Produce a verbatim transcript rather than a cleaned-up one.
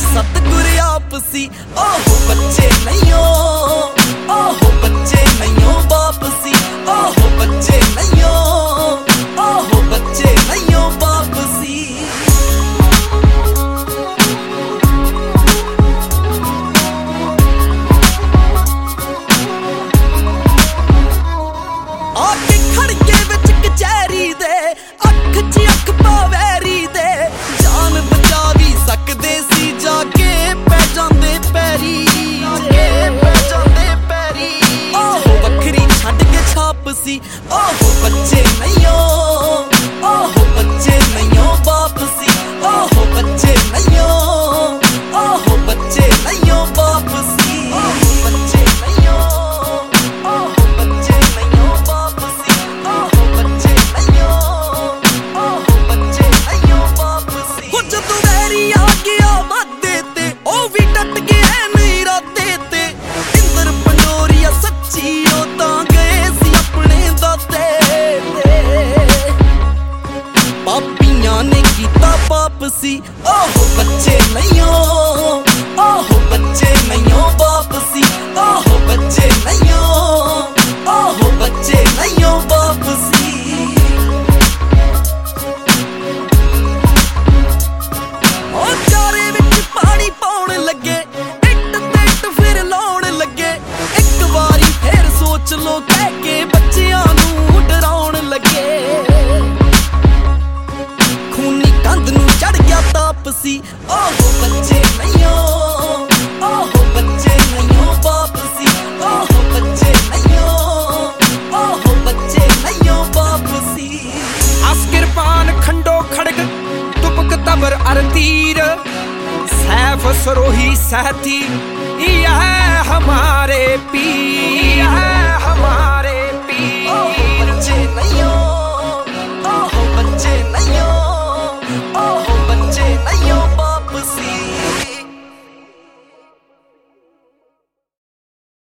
सतगुर आप सी। ओहो बच्चे नहीं हो, ओहो बच्चे नहीं हो बाप सी। ओहो बच्चे नहीं हो, ओहो बच्चे नहीं हो बाप सी। आके खड़के विच कचहरी दे अख च अख पावैरी दे जान बचा भी सकदे सी जाके पै जांदे पैरी पै जांदे पैरी। ओहो वखरी छड्ड के छाप सी। ओहो बच्चे नहीं हो, ओहो बच्चे नहीं हो बाप सी। ओहो बच्चे नहीं हो, ओहो बच्चे नहीं हो बाप सी। ओहो बच्चे नहीं हो, ओहो बच्चे नहीं हो बाप सी। ओहो बच्चे नहीं हो, ओहो बच्चे नहीं हो बाप सी। हो जदों वैरी आ गया वादे ते ओ भी डट गया नहीं राते ते। इंदर पंडोरिया सच्ची ओ तां गए सी अपने दाते ते। पापियां ने कीता पाप सी। ओहो बच्चे नहीं हो, ओहो बच्चे नहीं हो बाप सी। ओहो बच्चे नहीं हो, ओहो बच्चे नहीं हो बाप सी। ओ चारे विच पानी पाउण लगे इट ते इट फिर लाउण लगे। एक वारी फिर सोच लो कह के बच्चियां नूं डराउण लगे। खूनी कंध नूं चढ़ गया ताप सी। ओहो बच्चे नहीं हो, ओहो बच्चे नहीं हो बाप सी। ओहो बच्चे नहीं हो, ओहो बच्चे नहीं हो बाप सी। अस्किरपान खंडो खड़ग तुपक तबर अर तीर सैफ सरोही सहती, यह हमारे पीर, यह हमारे